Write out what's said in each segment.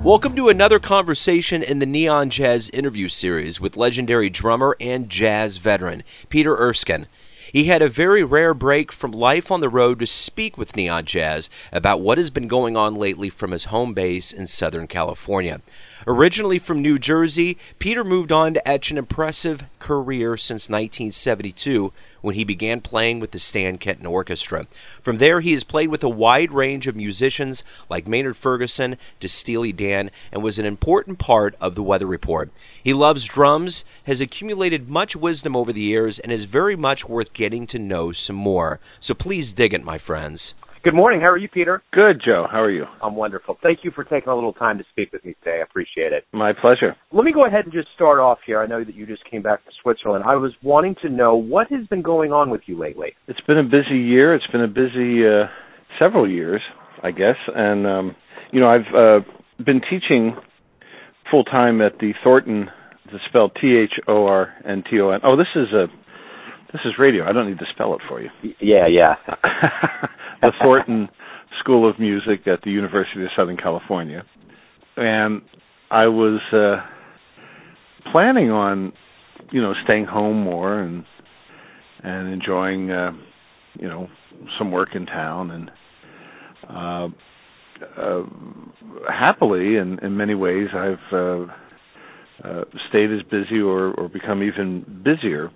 Welcome to another conversation in the Neon Jazz interview series with legendary drummer and jazz veteran Peter Erskine. He had a very rare break from life on the road to speak with Neon Jazz about what has been going on lately from his home base in Southern California. Originally from New Jersey, Peter moved on to etch an impressive career since 1972 when he began playing with the Stan Kenton Orchestra. From there, he has played with a wide range of musicians like Maynard Ferguson to Steely Dan and was an important part of the Weather Report. He loves drums, has accumulated much wisdom over the years, and is very much worth getting to know some more. So please dig it, my friends. Good morning. How are you, Peter? Good, Joe. How are you? I'm wonderful. Thank you for taking a little time to speak with me today. I appreciate it. My pleasure. Let me go ahead and just start off here. I know that you just came back to Switzerland. I was wanting to know what has been going on with you lately. It's been a busy year. It's been a busy several years, I guess. And, I've been teaching full-time at the Thornton, it's spelled Thornton. Oh, this is radio. I don't need to spell it for you. Yeah. The Thornton School of Music at the University of Southern California. And I was planning on, staying home more and enjoying, some work in town. And happily, in many ways, I've stayed as busy or become even busier.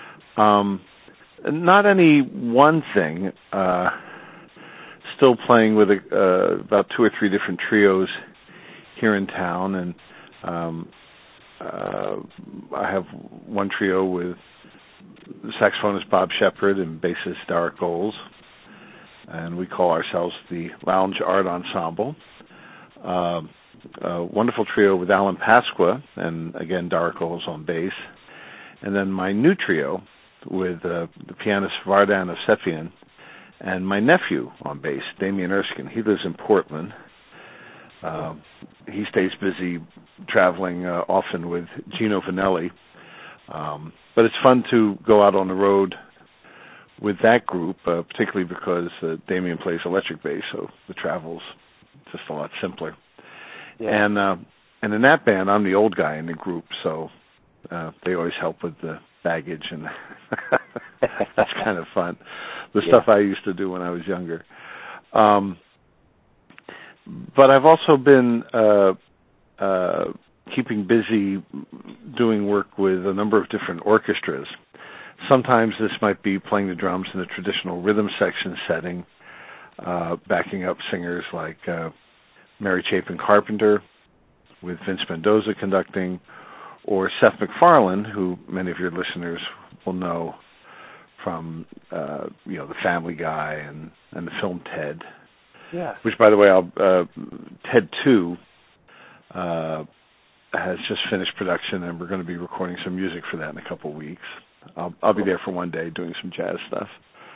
Not any one thing. Still playing with about 2 or 3 different trios here in town, and I have one trio with saxophonist Bob Shepard and bassist Derek Goles, and we call ourselves the Lounge Art Ensemble. A wonderful trio with Alan Pasqua, and again Derek Goles on bass, and then my new trio with the pianist Vardan Evsefian and my nephew on bass, Damien Erskine. He lives in Portland. He stays busy traveling often with Gino Vanelli. But it's fun to go out on the road with that group, particularly because Damien plays electric bass, so the travel's just a lot simpler. Yeah. And in that band, I'm the old guy in the group, so they always help with the baggage, and that's kind of fun. The stuff I used to do when I was younger. But I've also been keeping busy doing work with a number of different orchestras. Sometimes this might be playing the drums in a traditional rhythm section setting, backing up singers like Mary Chapin Carpenter, with Vince Mendoza conducting, or Seth MacFarlane, who many of your listeners will know from The Family Guy and the film Ted. Yeah. Which, by the way, Ted 2 has just finished production, and we're going to be recording some music for that in a couple of weeks. I'll be there for one day doing some jazz stuff.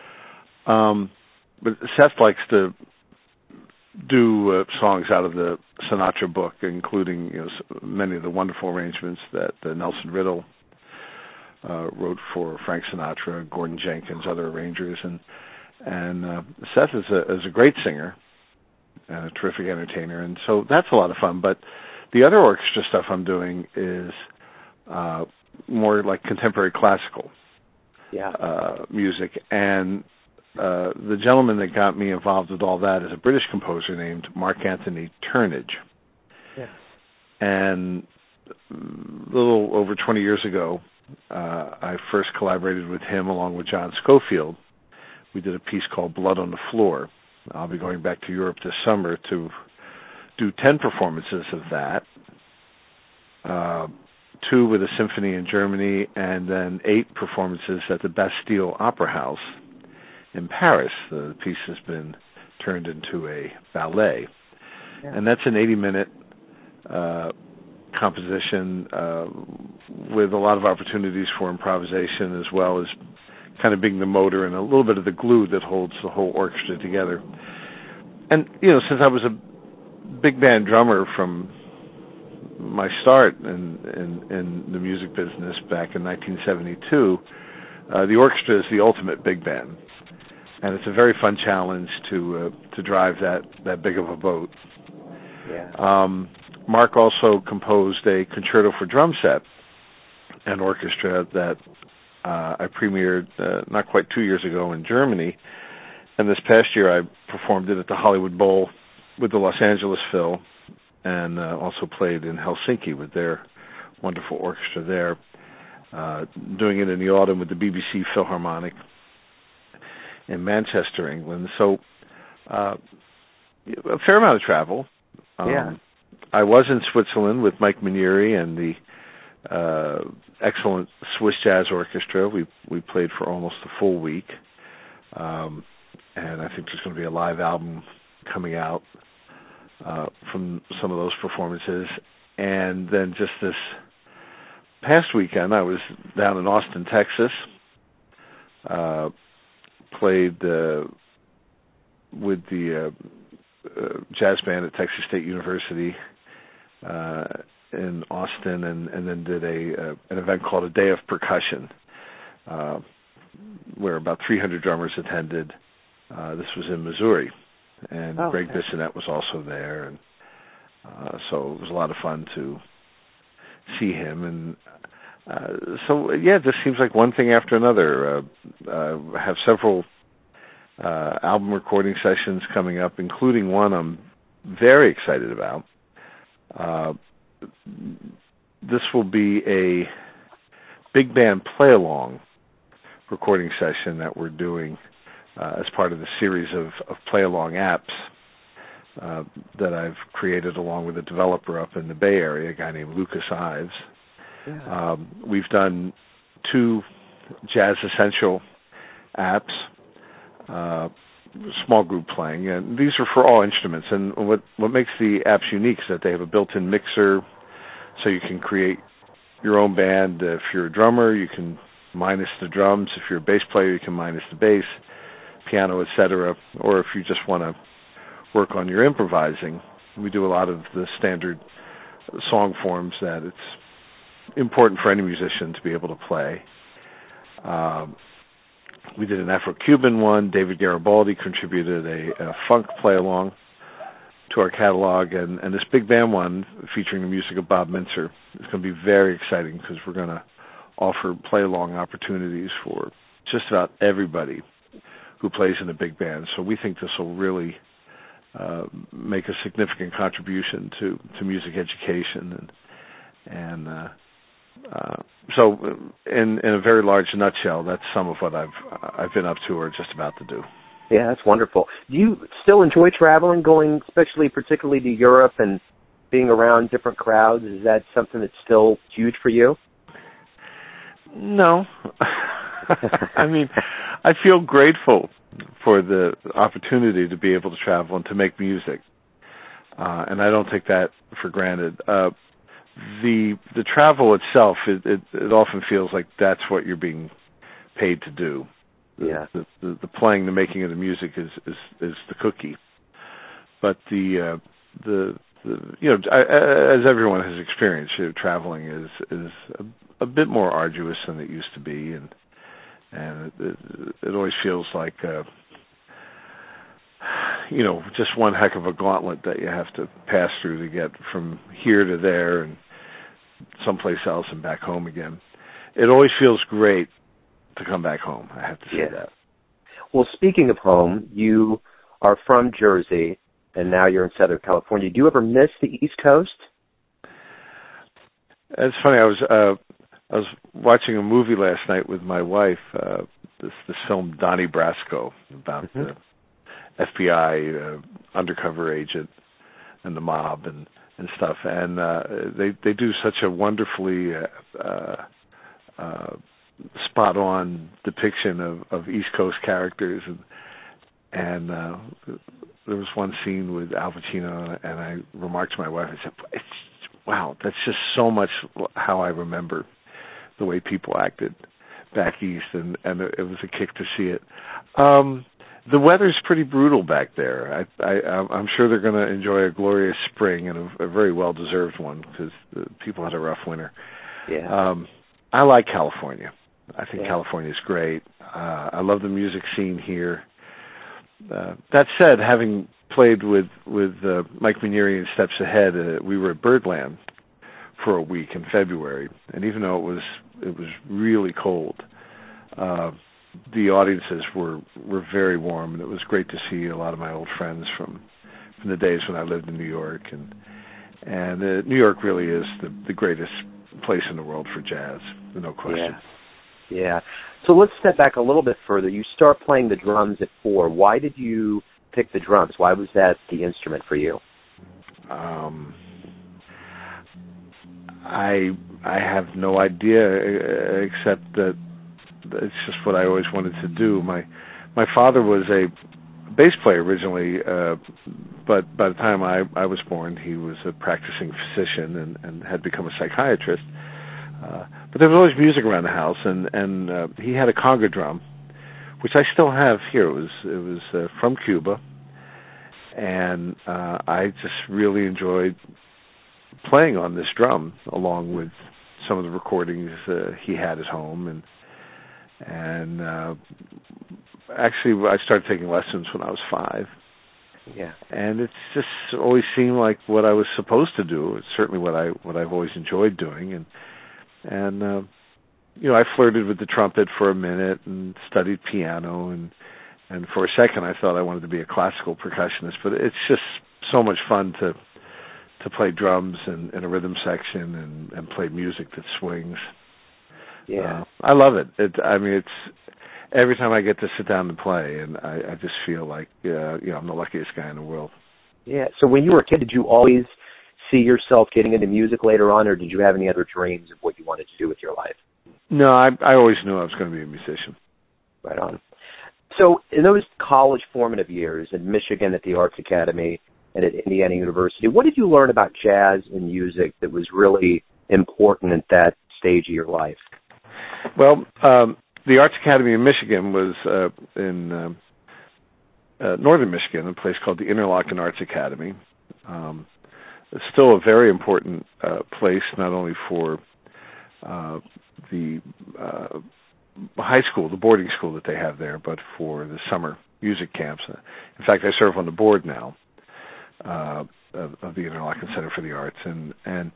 But Seth likes to do songs out of the Sinatra book, including many of the wonderful arrangements that Nelson Riddle wrote for Frank Sinatra, Gordon Jenkins, other arrangers, and Seth is a great singer and a terrific entertainer, and so that's a lot of fun. But the other orchestra stuff I'm doing is more like contemporary classical music, and the gentleman that got me involved with all that is a British composer named Mark Anthony Turnage. Yeah. And a little over 20 years ago, I first collaborated with him along with John Schofield. We did a piece called Blood on the Floor. I'll be going back to Europe this summer to do 10 performances of that, 2 with a symphony in Germany, and then 8 performances at the Bastille Opera House in Paris. The piece has been turned into a ballet. Yeah. And that's an 80-minute composition with a lot of opportunities for improvisation, as well as kind of being the motor and a little bit of the glue that holds the whole orchestra together. And, since I was a big band drummer from my start in the music business back in 1972, the orchestra is the ultimate big band. And it's a very fun challenge to drive that big of a boat. Yeah. Mark also composed a concerto for drum set and orchestra that I premiered not quite 2 years ago in Germany. And this past year I performed it at the Hollywood Bowl with the Los Angeles Phil, and also played in Helsinki with their wonderful orchestra there, doing it in the autumn with the BBC Philharmonic in Manchester, England. So a fair amount of travel. I was in Switzerland with Mike Manieri and the excellent Swiss Jazz Orchestra. We played for almost a full week. And I think there's going to be a live album coming out from some of those performances. And then just this past weekend, I was down in Austin, Texas, played with the jazz band at Texas State University in Austin, and then did an event called A Day of Percussion, where about 300 drummers attended. This was in Missouri, and Greg Bissonette was also there, and so it was a lot of fun to see him. And this seems like one thing after another. I have several album recording sessions coming up, including one I'm very excited about. This will be a big band play-along recording session that we're doing as part of the series of play-along apps that I've created along with a developer up in the Bay Area, a guy named Lucas Ives. Yeah. We've done 2 Jazz Essential apps, small group playing, and these are for all instruments. And what makes the apps unique is that they have a built-in mixer, so you can create your own band. If you're a drummer, you can minus the drums. If you're a bass player, you can minus the bass, piano, etc. Or if you just want to work on your improvising, we do a lot of the standard song forms that it's important for any musician to be able to play. We did an Afro-Cuban one. David Garibaldi contributed a funk play-along to our catalog, and this big band one featuring the music of Bob Mintzer is going to be very exciting because we're going to offer play-along opportunities for just about everybody who plays in a big band. So we think this will really make a significant contribution to music education, so in a very large nutshell, that's some of what I've been up to or just about to do. Yeah, that's wonderful. Do you still enjoy traveling, going particularly to Europe and being around different crowds? Is that something that's still huge for you? No. I mean, I feel grateful for the opportunity to be able to travel and to make music. And I don't take that for granted. The travel itself, it often feels like that's what you're being paid to do. Yeah. The playing, the making of the music is the cookie. But the as everyone has experienced, traveling is a bit more arduous than it used to be, and it always feels like just one heck of a gauntlet that you have to pass through to get from here to there and someplace else and back home again. It always feels great to come back home, I have to say that. Well, speaking of home, you are from Jersey, and now you're in Southern California. Do you ever miss the East Coast? It's funny. I was watching a movie last night with my wife, this film Donnie Brasco, about the FBI undercover agent and the mob and stuff. And they do such a wonderfully spot-on depiction of East Coast characters, and there was one scene with Al Pacino, and I remarked to my wife, I said, wow, that's just so much how I remember the way people acted back east, and it was a kick to see it. The weather's pretty brutal back there. I'm sure they're going to enjoy a glorious spring and a very well-deserved one because people had a rough winter. Yeah. I like California. I think California is great. I love the music scene here. That said, having played with Mike Minieri and Steps Ahead. We were at Birdland for a week in February, and even though it was really cold, the audiences were very warm, and it was great to see a lot of my old friends from the days when I lived in New York, and New York really is the greatest place in the world for jazz, no question. Yeah. So let's step back a little bit further. You start playing the drums at 4. Why did you pick the drums? Why was that the instrument for you? I have no idea, except that it's just what I always wanted to do. My father was a bass player originally, but by the time I was born, he was a practicing physician and had become a psychiatrist. But there was always music around the house, and he had a conga drum, which I still have here. It was from Cuba, and I just really enjoyed playing on this drum, along with some of the recordings he had at home, and actually I started taking lessons when I was 5. Yeah, and it's just always seemed like what I was supposed to do. It's certainly what I've always enjoyed doing, and I flirted with the trumpet for a minute and studied piano, and for a second I thought I wanted to be a classical percussionist, but it's just so much fun to play drums and a rhythm section and play music that swings. Yeah, I love it. It's every time I get to sit down and play, and I just feel like I'm the luckiest guy in the world. Yeah. So when you were a kid, did you always see yourself getting into music later on, or did you have any other dreams of what you wanted to do with your life? No, I always knew I was going to be a musician. Right on. So in those college formative years in Michigan at the Arts Academy and at Indiana University, what did you learn about jazz and music that was really important at that stage of your life? Well, the Arts Academy in Michigan was in northern Michigan, a place called the Interlochen Arts Academy. It's still a very important place, not only for the high school, the boarding school that they have there, but for the summer music camps. In fact, I serve on the board now of the Interlochen Center for the Arts, and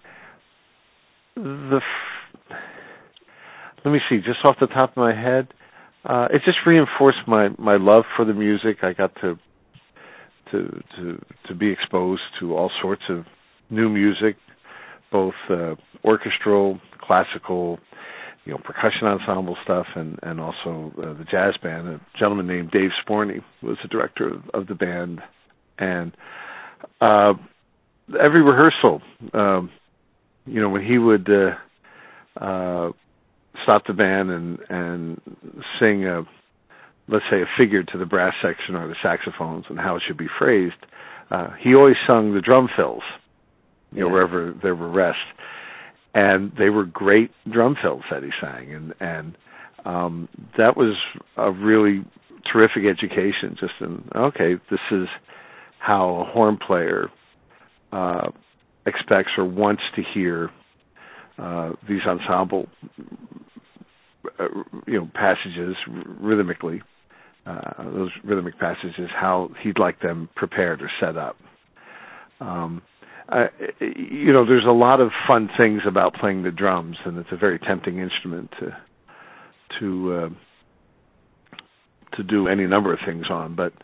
let me see, just off the top of my head, it just reinforced my love for the music. I got to be exposed to all sorts of new music, both orchestral, classical, percussion ensemble stuff, and also the jazz band. A gentleman named Dave Sporny was the director of the band, and every rehearsal, when he would stop the band and sing let's say a figure to the brass section or the saxophones and how it should be phrased, he always sung the drum fills, wherever there were rests. And they were great drum fills that he sang, and that was a really terrific education. Just this is how a horn player expects or wants to hear these ensemble, passages rhythmically. Those rhythmic passages, how he'd like them prepared or set up. There's a lot of fun things about playing the drums, and it's a very tempting instrument to do any number of things on. But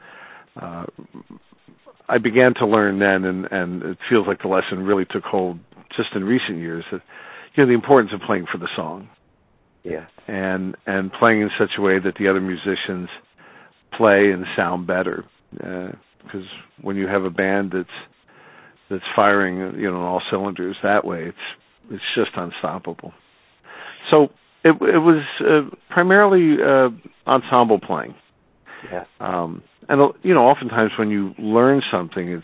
I began to learn then, and it feels like the lesson really took hold just in recent years, that the importance of playing for the song. Yeah. And playing in such a way that the other musicians play and sound better, because when you have a band that's firing, on all cylinders that way, it's just unstoppable. So it was primarily ensemble playing. Yeah. And oftentimes when you learn something,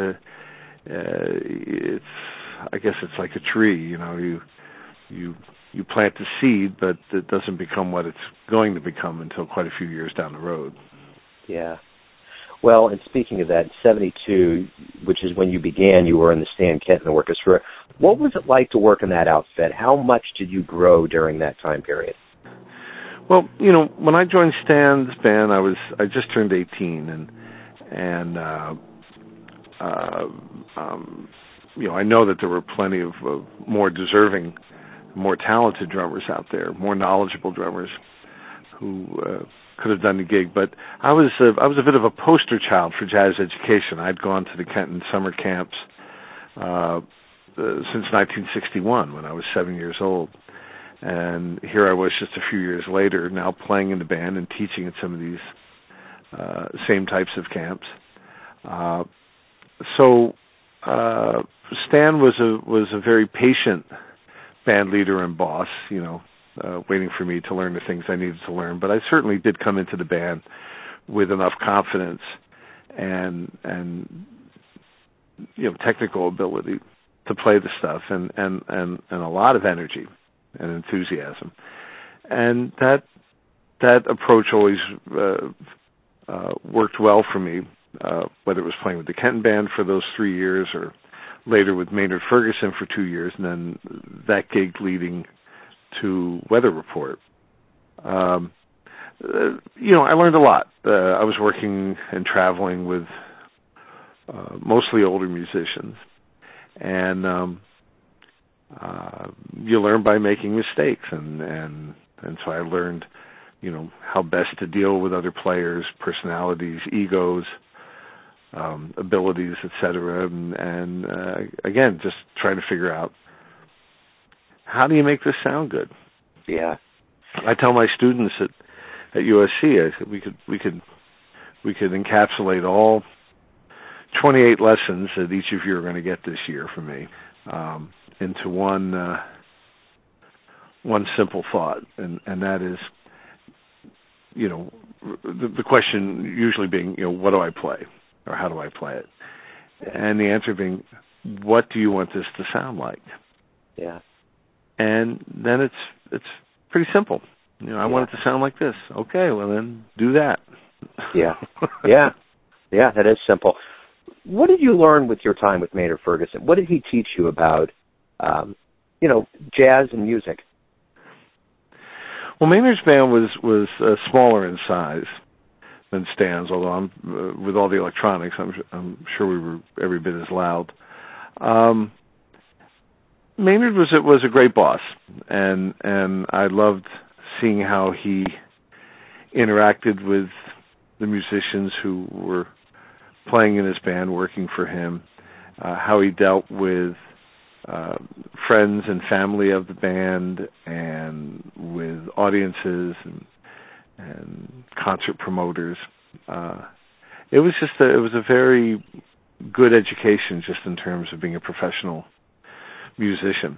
it's I guess it's like a tree. You plant the seed, but it doesn't become what it's going to become until quite a few years down the road. Yeah. Well, and speaking of that, 1972, which is when you began, you were in the Stan Kenton Orchestra. What was it like to work in that outfit? How much did you grow during that time period? Well, when I joined Stan's band, I just turned 18, and I know that there were plenty of more deserving, more talented drummers out there, more knowledgeable drummers who could have done the gig. But I was a bit of a poster child for jazz education. I'd gone to the Kenton summer camps since 1961 when I was 7 years old. And here I was just a few years later, now playing in the band and teaching at some of these same types of camps. So Stan was a very patient band leader and boss, waiting for me to learn the things I needed to learn. But I certainly did come into the band with enough confidence and technical ability to play the stuff and a lot of energy and enthusiasm. And that approach always worked well for me, whether it was playing with the Kenton Band for those 3 years or later with Maynard Ferguson for 2 years, and then that gig leading to Weather Report. I learned a lot. I was working and traveling with mostly older musicians, and you learn by making mistakes, and so I learned, how best to deal with other players, personalities, egos, abilities, etc. And again, just trying to figure out how do you make this sound good. Yeah, I tell my students at USC, I said we could encapsulate all 28 lessons that each of you are going to get this year from me into one simple thought, and that is, the question usually being, what do I play, or how do I play it, and the answer being, what do you want this to sound like? Yeah, and then it's pretty simple. I want it to sound like this. Okay, well then do that. Yeah, that is simple. What did you learn with your time with Maynard Ferguson? What did he teach you about, jazz and music? Well, Maynard's band was smaller in size than Stan's, although with all the electronics, I'm sure we were every bit as loud. Maynard was a great boss, and I loved seeing how he interacted with the musicians who were playing in his band, working for him, how he dealt with friends and family of the band and with audiences and concert promoters. It was a very good education just in terms of being a professional musician.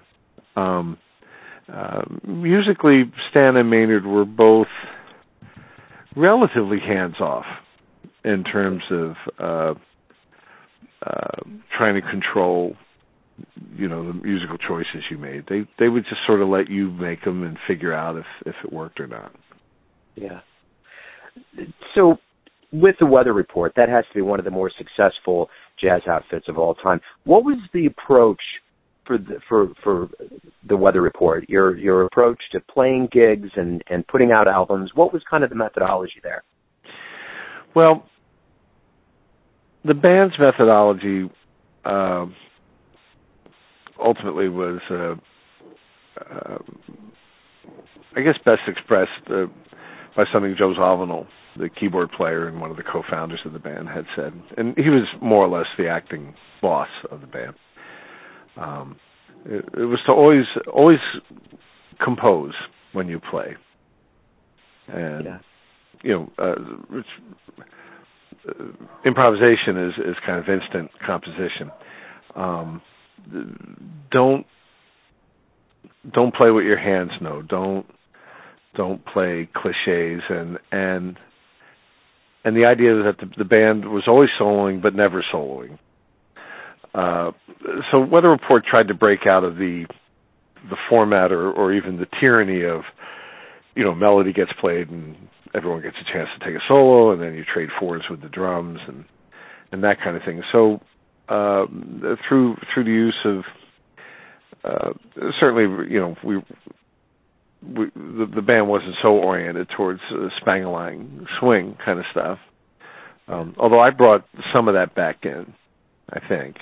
Musically, Stan and Maynard were both relatively hands-off in terms of trying to control, the musical choices you made. They would just sort of let you make them and figure out if it worked or not. Yeah. So, with the Weather Report, that has to be one of the more successful jazz outfits of all time. What was the approach for the Weather Report? Your approach to playing gigs and putting out albums. What was kind of the methodology there? Well, the band's methodology ultimately was, I guess, best expressed by something Joe Zawinul, the keyboard player and one of the co-founders of the band, had said. And he was more or less the acting boss of the band. It was to always compose when you play. And, improvisation is kind of instant composition. Don't play what your hands know. Don't play cliches, and the idea that the band was always soloing but never soloing. So Weather Report tried to break out of the format or even the tyranny of, melody gets played and everyone gets a chance to take a solo, and then you trade fours with the drums and that kind of thing. So through the use of certainly, the band wasn't so oriented towards Spang-a-lang swing kind of stuff. Although I brought some of that back in I think.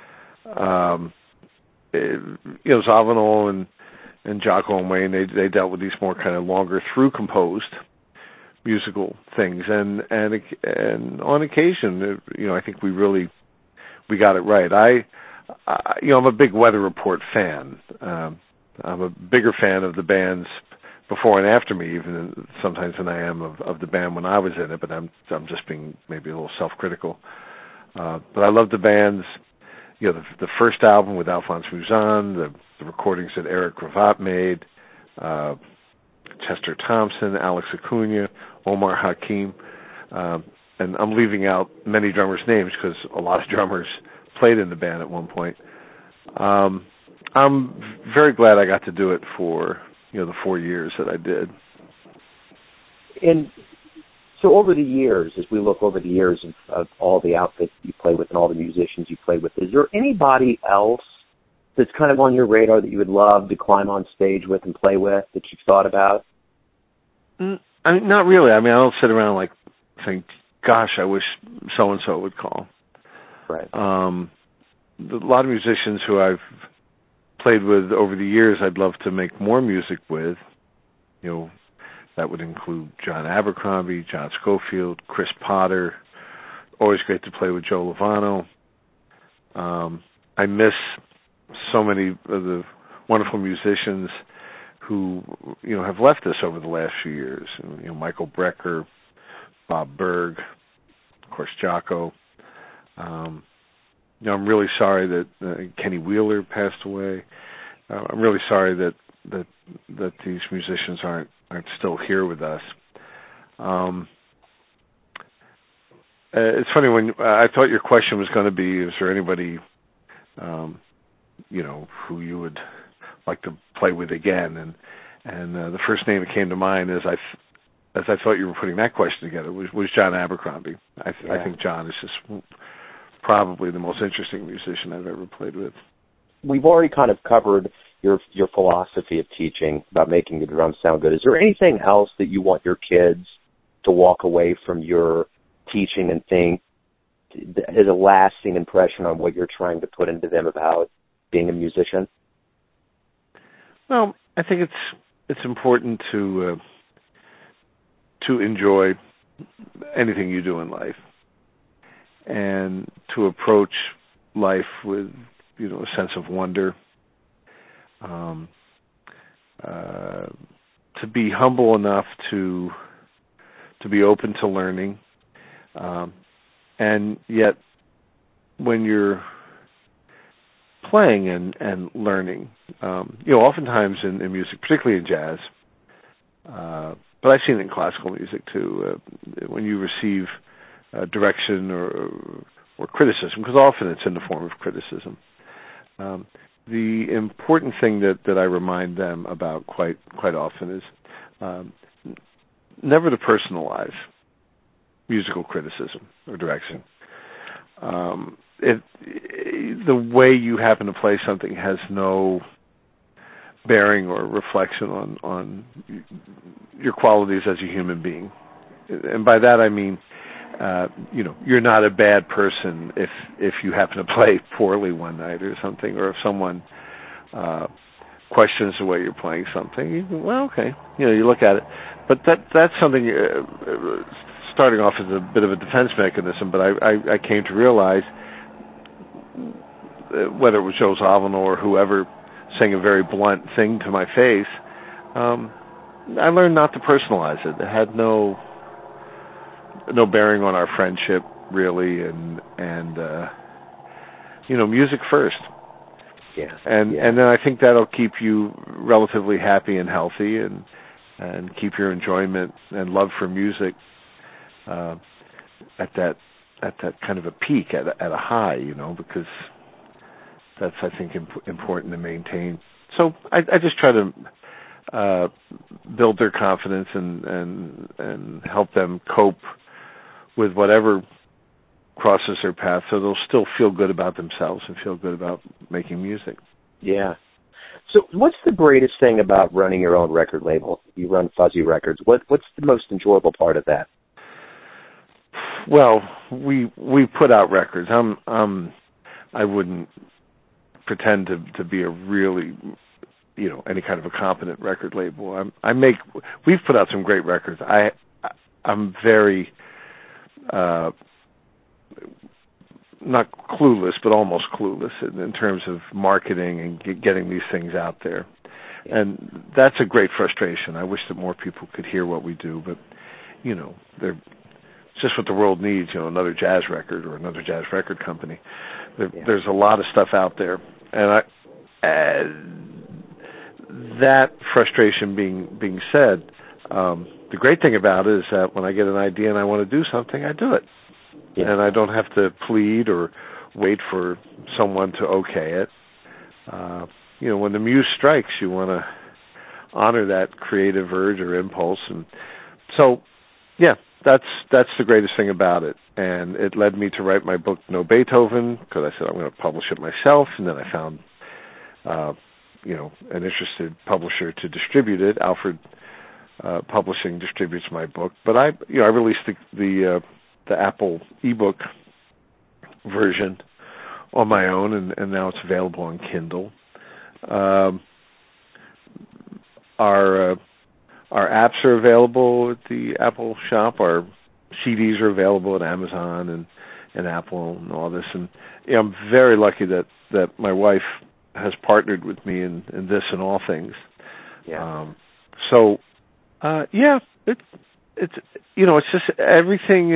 Zawinul and Jocko and Wayne, they dealt with these more kind of longer through composed musical things, and on occasion, I think we got it right. I'm a big Weather Report fan. I'm a bigger fan of the bands before and after me, even sometimes than I am of the band when I was in it. But I'm just being maybe a little self-critical. But I love the bands. The first album with Alphonse Mouzon, the recordings that Eric Gravatt made, Chester Thompson, Alex Acuna, Omar Hakim, and I'm leaving out many drummers' names because a lot of drummers played in the band at one point. I'm very glad I got to do it for the 4 years that I did. And so over the years, as we look over the years of all the outfits you play with and all the musicians you play with, is there anybody else that's kind of on your radar that you would love to climb on stage with and play with that you've thought about? Not really. I don't sit around like think, gosh, I wish so-and-so would call. Right. A lot of musicians who I've played with over the years, I'd love to make more music with. That would include John Abercrombie, John Scofield, Chris Potter. Always great to play with Joe Lovano. I miss so many of the wonderful musicians who have left us over the last few years. Michael Brecker, Bob Berg, of course Jocko. I'm really sorry that Kenny Wheeler passed away. I'm really sorry that these musicians aren't still here with us. It's funny, when I thought your question was going to be, is there anybody who you would like to play with again? And the first name that came to mind as I thought you were putting that question together was John Abercrombie. I think John is just probably the most interesting musician I've ever played with. We've already kind of covered your philosophy of teaching about making the drums sound good. Is there anything else that you want your kids to walk away from your teaching and think is a lasting impression on what you're trying to put into them about being a musician? Well, I think it's important to enjoy anything you do in life, and to approach life with a sense of wonder. To be humble enough to be open to learning, and yet when you're playing and learning, oftentimes in music, particularly in jazz, but I've seen it in classical music too, when you receive direction or criticism, because often it's in the form of criticism. The important thing that I remind them about quite often is never to personalize musical criticism or direction. The way you happen to play something has no bearing or reflection on your qualities as a human being. And by that I mean, you're not a bad person if you happen to play poorly one night or something, or if someone questions the way you're playing something. Well, okay, you look at it, but that's something. Starting off as a bit of a defense mechanism, but I came to realize, whether it was Joe Zawinul or whoever saying a very blunt thing to my face, I learned not to personalize it. It had no bearing on our friendship, really, and music first. Yeah. And then I think that'll keep you relatively happy and healthy, and keep your enjoyment and love for music at that kind of a peak, at a high, because that's, I think, important to maintain. So I just try to build their confidence and help them cope with whatever crosses their path, so they'll still feel good about themselves and feel good about making music. Yeah. So what's the greatest thing about running your own record label? You run Fuzzy Records. What's the most enjoyable part of that? Well, we put out records. I'm I wouldn't pretend to be a really, any kind of a competent record label. We've put out some great records. I'm very not clueless, but almost clueless in terms of marketing and getting these things out there. And that's a great frustration. I wish that more people could hear what we do, but it's just what the world needs, another jazz record or another jazz record company. There's a lot of stuff out there, and that frustration being said, the great thing about it is that when I get an idea and I want to do something, I do it. Yeah. And I don't have to plead or wait for someone to okay it. When the muse strikes, you want to honor that creative urge or impulse. And so, that's the greatest thing about it. And it led me to write my book, No Beethoven, because I said I'm going to publish it myself. And then I found, an interested publisher to distribute it. Alfred Publishing distributes my book. But I released the Apple ebook version on my own, and now it's available on Kindle. Our apps are available at the Apple shop. Our CDs are available at Amazon and Apple and all this. And I'm very lucky that my wife has partnered with me in this and all things. Yeah. It's just everything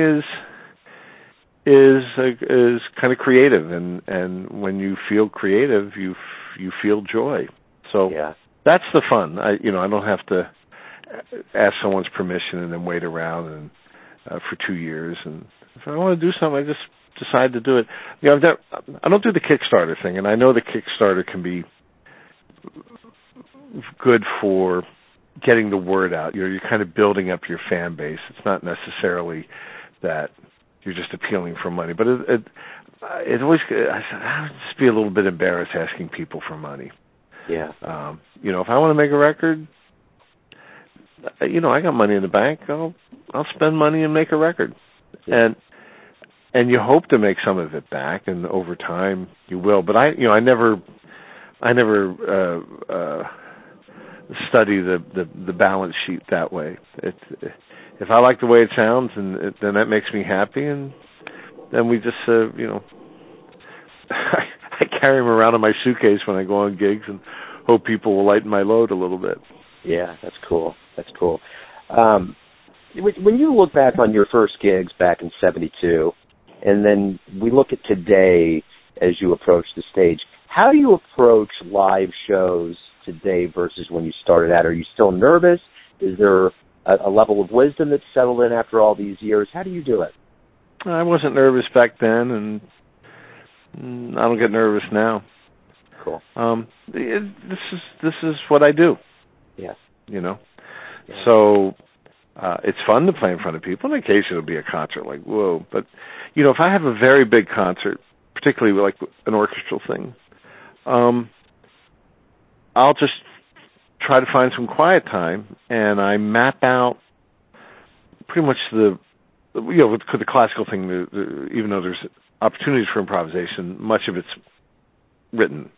is kind of creative, and when you feel creative, you feel joy. So that's the fun. I don't have to ask someone's permission and then wait around and for 2 years. And if I want to do something, I just decide to do it. I don't do the Kickstarter thing, and I know the Kickstarter can be good for getting the word out. You're kind of building up your fan base. It's not necessarily that you're just appealing for money, but it always, I would just be a little bit embarrassed asking people for money. Yeah. If I want to make a record, I got money in the bank. I'll spend money and make a record, and you hope to make some of it back, and over time you will. But I never study the balance sheet that way. If I like the way it sounds, and then that makes me happy, and then we just I carry them around in my suitcase when I go on gigs and hope people will lighten my load a little bit. Yeah, that's cool. That's cool. When you look back on your first gigs back in '72, and then we look at today as you approach the stage, how do you approach live shows today versus when you started out? Are you still nervous? Is there a level of wisdom that's settled in after all these years? How do you do it? I wasn't nervous back then, and I don't get nervous now. Cool. This is what I do. Yeah. Yeah. So it's fun to play in front of people, and occasionally it'll be a concert like, whoa. But, if I have a very big concert, particularly like an orchestral thing, I'll just try to find some quiet time, and I map out pretty much with the classical thing, even though there's opportunities for improvisation, much of it's written.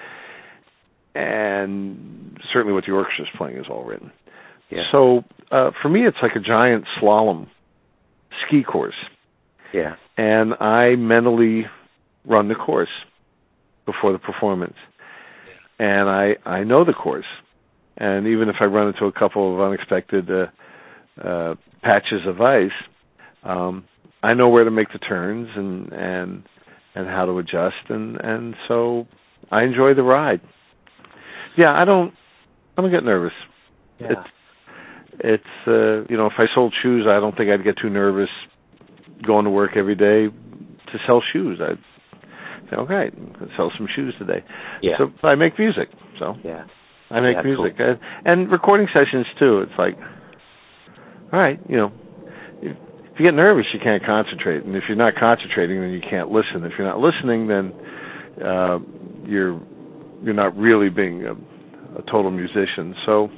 And certainly what the orchestra is playing is all written. Yeah. So for me, it's like a giant slalom ski course. Yeah. And I mentally run the course before the performance. And I know the course. And even if I run into a couple of unexpected patches of ice, I know where to make the turns and how to adjust. And so I enjoy the ride. Yeah, I don't get nervous. Yeah. It's if I sold shoes, I don't think I'd get too nervous going to work every day to sell shoes. I'd say, okay, I'll sell some shoes today. Yeah. So I make music. So yeah. I make music. Cool. And recording sessions too. It's like, all right, if you get nervous, you can't concentrate. And if you're not concentrating, then you can't listen. If you're not listening, then you're not really being a total musician. So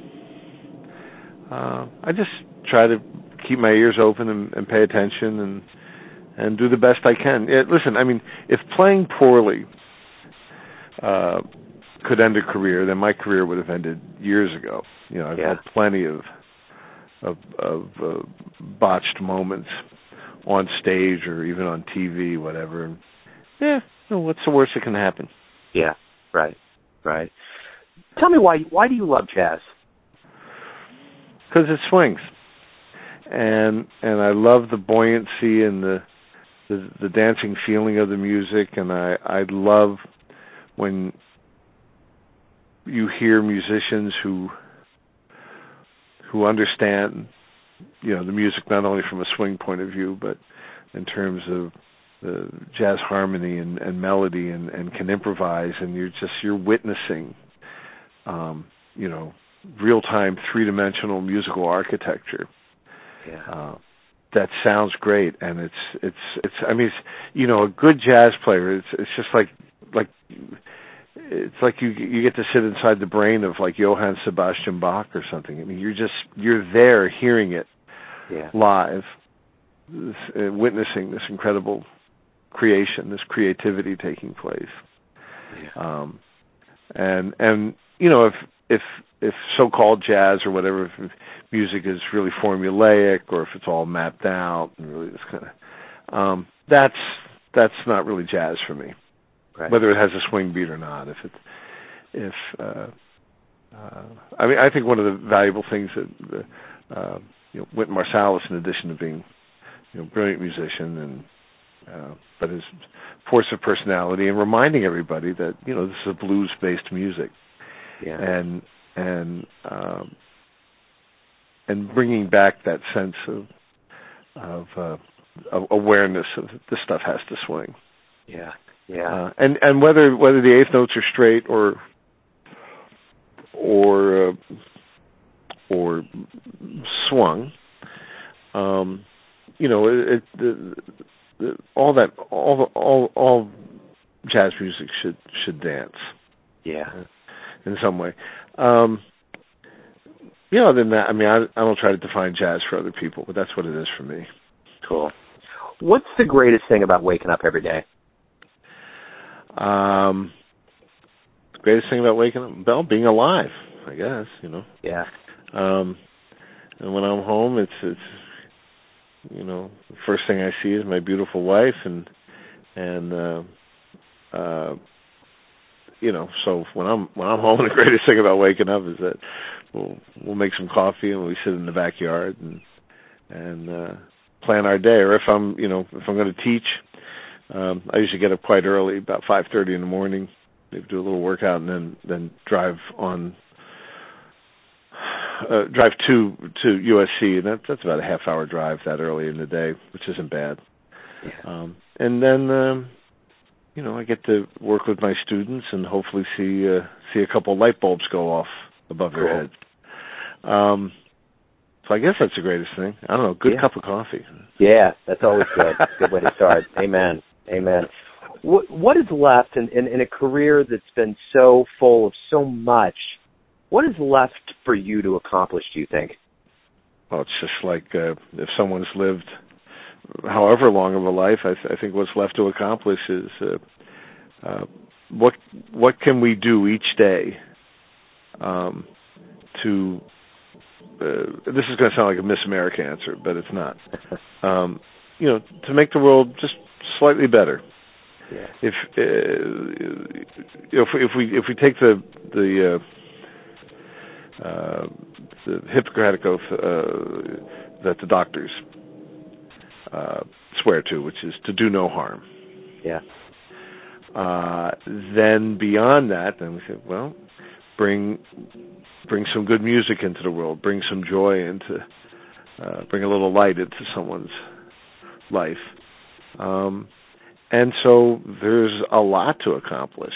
I just try to keep my ears open and pay attention and do the best I can. Listen, I mean, if playing poorly could end a career, then my career would have ended years ago. I've had plenty of botched moments on stage or even on TV, whatever. And, what's the worst that can happen? Yeah, right. Tell me why do you love jazz? Because it swings, and I love the buoyancy and the dancing feeling of the music, and I love when you hear musicians who understand, the music not only from a swing point of view, but in terms of the jazz harmony and melody, and can improvise, and you're witnessing, real-time, three-dimensional musical architecture. Yeah. That sounds great, and it's I mean, a good jazz player. It's just like it's like you get to sit inside the brain of like Johann Sebastian Bach or something. I mean, you're there hearing it live, witnessing this incredible creation, this creativity taking place. Yeah. And if so-called jazz or whatever, if music is really formulaic, or if it's all mapped out and really this kind of, that's not really jazz for me. Right. Whether it has a swing beat or not. I think one of the valuable things that Wynton Marsalis, in addition to being a brilliant musician, but his force of personality and reminding everybody that this is a blues-based music, and bringing back that sense of awareness of this stuff has to swing. Yeah. And whether the eighth notes are straight or swung, all jazz music should dance. Yeah. In some way. Other than that, I mean, I don't try to define jazz for other people, but that's what it is for me. Cool. What's the greatest thing about waking up every day? The greatest thing about waking up, well, being alive, I guess, Yeah. And when I'm home, it's the first thing I see is my beautiful wife, and so when I'm home, the greatest thing about waking up is that we'll make some coffee and we sit in the backyard and plan our day. Or if I'm going to teach, I usually get up quite early, about 5:30 in the morning, maybe do a little workout, and then drive to USC, and that's about a half-hour drive that early in the day, which isn't bad. Yeah. And then I get to work with my students and hopefully see a couple light bulbs go off above their heads. So I guess that's the greatest thing. I don't know, good cup of coffee. Yeah, that's always good. Good way to start. Amen. What is left in a career that's been so full of so much? What is left for you to accomplish, do you think? Well, it's just like if someone's lived however long of a life, I think what's left to accomplish is what can we do each day to this is going to sound like a Miss America answer, but it's not. To make the world just slightly better. Yeah. If we take the Hippocratic oath that the doctors swear to, which is to do no harm. Yeah. Then beyond that, then we say, well, bring some good music into the world, bring some joy into, bring a little light into someone's life. And so there's a lot to accomplish.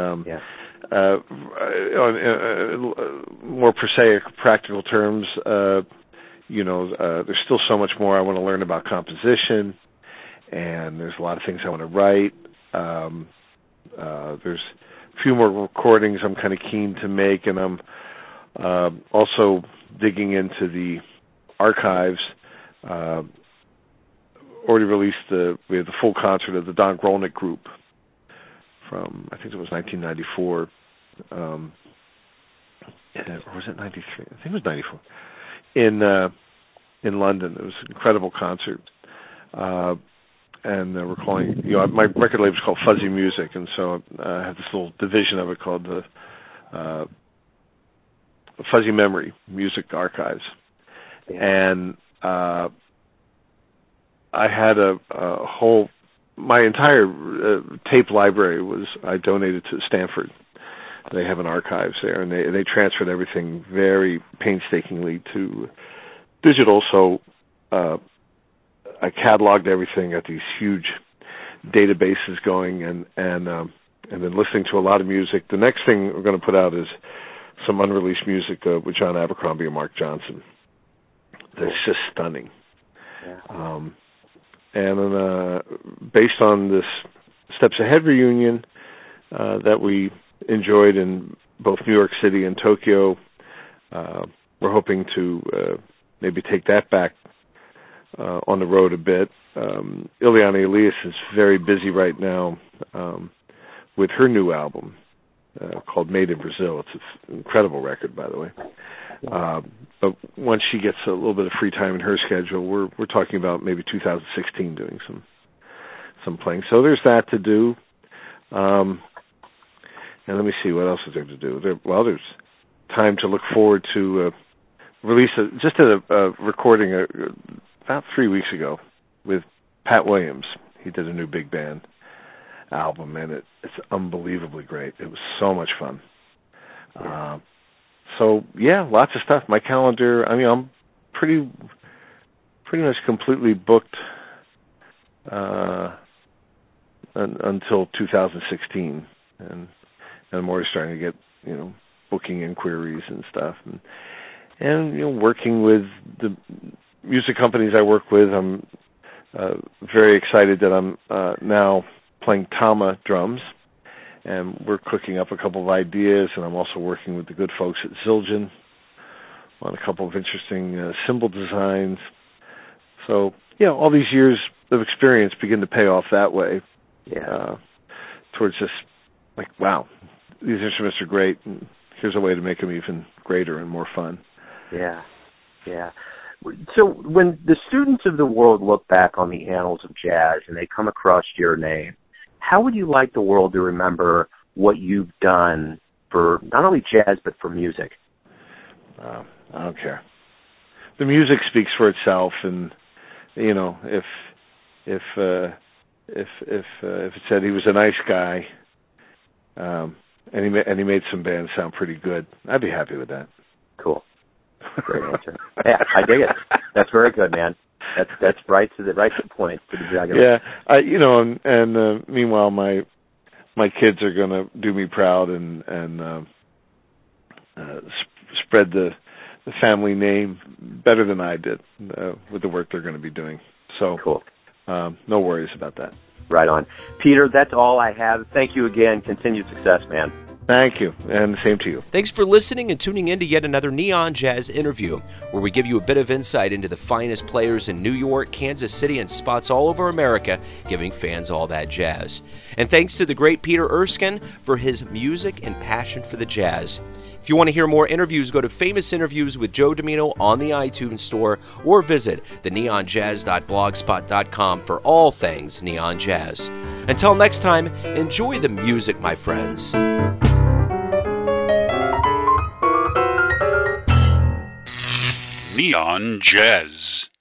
More prosaic, practical terms, there's still so much more I want to learn about composition, and there's a lot of things I want to write. There's a few more recordings I'm kind of keen to make, and I'm also digging into the archives already released we had the full concert of the Don Grolnick Group from, I think it was 1994, or was it 93? I think it was 94, in London. It was an incredible concert. And we're calling, my record label is called Fuzzy Music, and so I have this little division of it called the Fuzzy Memory Music Archives. And I had a whole, my entire tape library I donated to Stanford. They have an archives there, and they transferred everything very painstakingly to digital, so I cataloged everything, got these huge databases going, and then listening to a lot of music. The next thing we're going to put out is some unreleased music with John Abercrombie and Mark Johnson. That's just stunning. Yeah. And based on this Steps Ahead reunion that we enjoyed in both New York City and Tokyo, we're hoping to maybe take that back on the road a bit. Ileana Elias is very busy right now with her new album called Made in Brazil. It's an incredible record, by the way. But once she gets a little bit of free time in her schedule, we're talking about maybe 2016 doing some playing. So there's that to do. And let me see, what else is there to do? There's time to look forward to release. Just did a recording about 3 weeks ago with Pat Williams. He did a new big band album, and it's unbelievably great. It was so much fun. So yeah, lots of stuff. My calendar, I mean, I'm pretty much completely booked until 2016, and I'm already starting to get booking inquiries and stuff, and working with the music companies I work with. I'm very excited that I'm now playing Tama drums, and we're cooking up a couple of ideas, and I'm also working with the good folks at Zildjian on a couple of interesting cymbal designs. So, all these years of experience begin to pay off that way. Yeah. Towards just like, wow, these instruments are great, and here's a way to make them even greater and more fun. Yeah. So when the students of the world look back on the annals of jazz and they come across your name, how would you like the world to remember what you've done for not only jazz but for music? I don't care. The music speaks for itself, and if it said he was a nice guy, and he made some bands sound pretty good, I'd be happy with that. Cool. Great answer. Yeah, I dig it. That's very good, man. That's right to the point. To the jugular. Yeah, meanwhile, my kids are going to do me proud and spread the family name better than I did with the work they're going to be doing. So cool. No worries about that. Right on. Peter, that's all I have. Thank you again. Continued success, man. Thank you, and the same to you. Thanks for listening and tuning in to yet another Neon Jazz interview, where we give you a bit of insight into the finest players in New York, Kansas City, and spots all over America, giving fans all that jazz. And thanks to the great Peter Erskine for his music and passion for the jazz. If you want to hear more interviews, go to Famous Interviews with Joe Domino on the iTunes Store, or visit theneonjazz.blogspot.com for all things Neon Jazz. Until next time, enjoy the music, my friends. Neon Jazz.